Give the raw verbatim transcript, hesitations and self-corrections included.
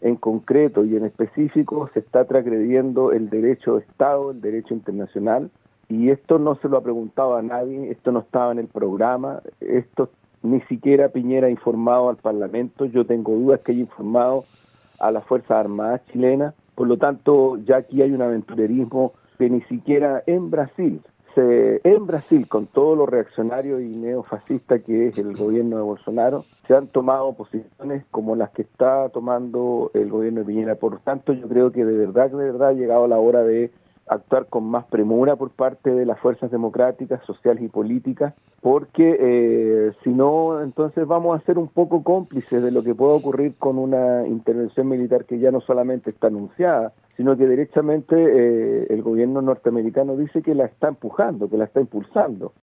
en concreto y en específico se está transgrediendo el derecho de Estado, el derecho internacional, y esto no se lo ha preguntado a nadie, esto no estaba en el programa, esto ni siquiera Piñera ha informado al Parlamento. Yo tengo dudas que haya informado a las Fuerzas Armadas chilenas. Por lo tanto, ya aquí hay un aventurerismo que ni siquiera en Brasil, se, en Brasil, con todo lo reaccionario y neofascista que es el gobierno de Bolsonaro, se han tomado posiciones como las que está tomando el gobierno de Piñera. Por lo tanto, yo creo que de verdad, de verdad ha llegado la hora de actuar con más premura por parte de las fuerzas democráticas, sociales y políticas, porque eh, si no, entonces vamos a ser un poco cómplices de lo que pueda ocurrir con una intervención militar que ya no solamente está anunciada, sino que derechamente eh, el gobierno norteamericano dice que la está empujando, que la está impulsando.